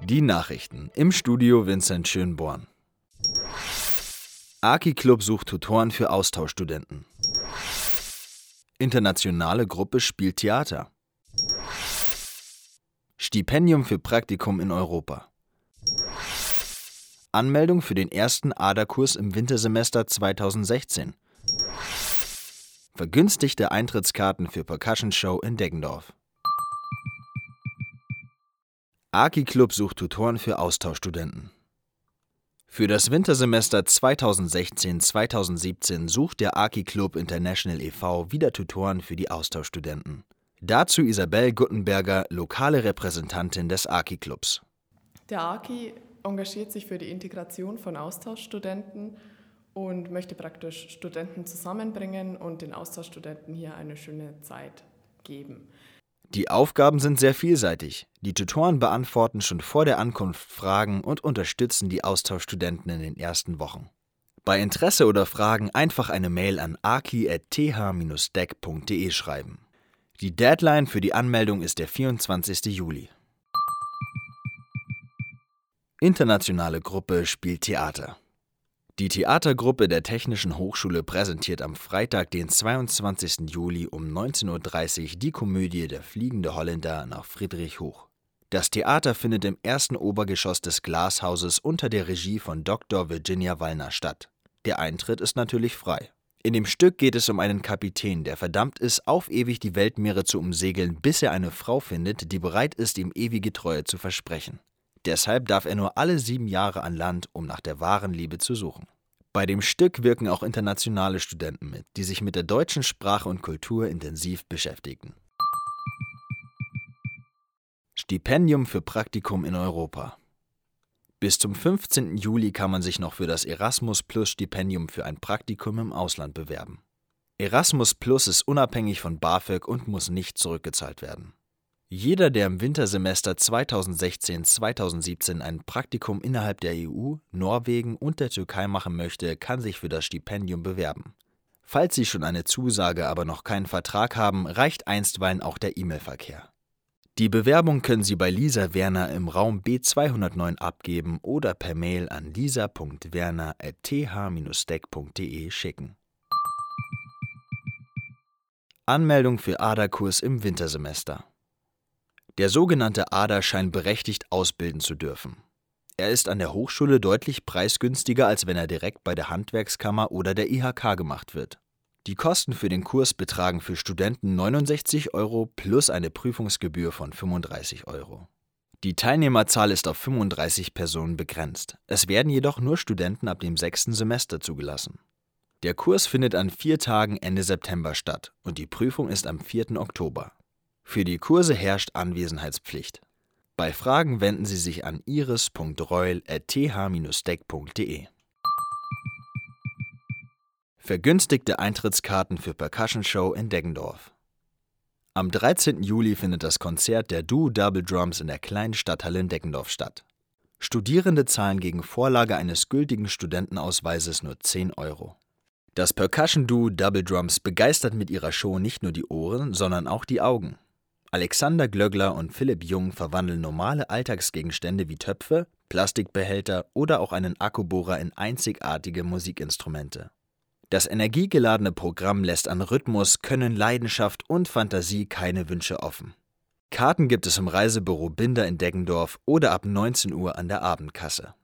Die Nachrichten. Im Studio Vincent Schönborn. Aki-Club sucht Tutoren für Austauschstudenten. Internationale Gruppe spielt Theater. Stipendium für Praktikum in Europa. Anmeldung für den ersten ADA-Kurs im Wintersemester 2016. Vergünstigte Eintrittskarten für Percussion Show in Deggendorf. Aki-Club sucht Tutoren für Austauschstudenten. Für das Wintersemester 2016-2017 sucht der Aki-Club International e.V. wieder Tutoren für die Austauschstudenten. Dazu Isabel Guttenberger, lokale Repräsentantin des Aki-Clubs. Der Aki engagiert sich für die Integration von Austauschstudenten und möchte praktisch Studenten zusammenbringen und den Austauschstudenten hier eine schöne Zeit geben. Die Aufgaben sind sehr vielseitig. Die Tutoren beantworten schon vor der Ankunft Fragen und unterstützen die Austauschstudenten in den ersten Wochen. Bei Interesse oder Fragen einfach eine Mail an aki@th-dec.de schreiben. Die Deadline für die Anmeldung ist der 24. Juli. Internationale Gruppe spielt Theater. Die Theatergruppe der Technischen Hochschule präsentiert am Freitag, den 22. Juli um 19:30 Uhr die Komödie Der fliegende Holländer nach Friedrich Huch. Das Theater findet im ersten Obergeschoss des Glashauses unter der Regie von Dr. Virginia Wallner statt. Der Eintritt ist natürlich frei. In dem Stück geht es um einen Kapitän, der verdammt ist, auf ewig die Weltmeere zu umsegeln, bis er eine Frau findet, die bereit ist, ihm ewige Treue zu versprechen. Deshalb darf er nur alle 7 Jahre an Land, um nach der wahren Liebe zu suchen. Bei dem Stück wirken auch internationale Studenten mit, die sich mit der deutschen Sprache und Kultur intensiv beschäftigen. Stipendium für Praktikum in Europa. Bis zum 15. Juli kann man sich noch für das Erasmus-Plus-Stipendium für ein Praktikum im Ausland bewerben. Erasmus Plus ist unabhängig von BAföG und muss nicht zurückgezahlt werden. Jeder, der im Wintersemester 2016-2017 ein Praktikum innerhalb der EU, Norwegen und der Türkei machen möchte, kann sich für das Stipendium bewerben. Falls Sie schon eine Zusage, aber noch keinen Vertrag haben, reicht einstweilen auch der E-Mail-Verkehr. Die Bewerbung können Sie bei Lisa Werner im Raum B209 abgeben oder per Mail an lisa.werner@th-dec.de schicken. Anmeldung für ADA-Kurs im Wintersemester. Der sogenannte ADA scheint berechtigt ausbilden zu dürfen. Er ist an der Hochschule deutlich preisgünstiger, als wenn er direkt bei der Handwerkskammer oder der IHK gemacht wird. Die Kosten für den Kurs betragen für Studenten 69 € plus eine Prüfungsgebühr von 35 €. Die Teilnehmerzahl ist auf 35 Personen begrenzt. Es werden jedoch nur Studenten ab dem 6. Semester zugelassen. Der Kurs findet an 4 Tagen Ende September statt und die Prüfung ist am 4. Oktober. Für die Kurse herrscht Anwesenheitspflicht. Bei Fragen wenden Sie sich an iris.reul@th-dec.de. Vergünstigte Eintrittskarten für Percussion Show in Deggendorf. Am 13. Juli findet das Konzert der Duo Double Drums in der kleinen Stadthalle in Deggendorf statt. Studierende zahlen gegen Vorlage eines gültigen Studentenausweises nur 10 €. Das Percussion-Duo Double Drums begeistert mit ihrer Show nicht nur die Ohren, sondern auch die Augen. Alexander Glöggler und Philipp Jung verwandeln normale Alltagsgegenstände wie Töpfe, Plastikbehälter oder auch einen Akkubohrer in einzigartige Musikinstrumente. Das energiegeladene Programm lässt an Rhythmus, Können, Leidenschaft und Fantasie keine Wünsche offen. Karten gibt es im Reisebüro Binder in Deggendorf oder ab 19 Uhr an der Abendkasse.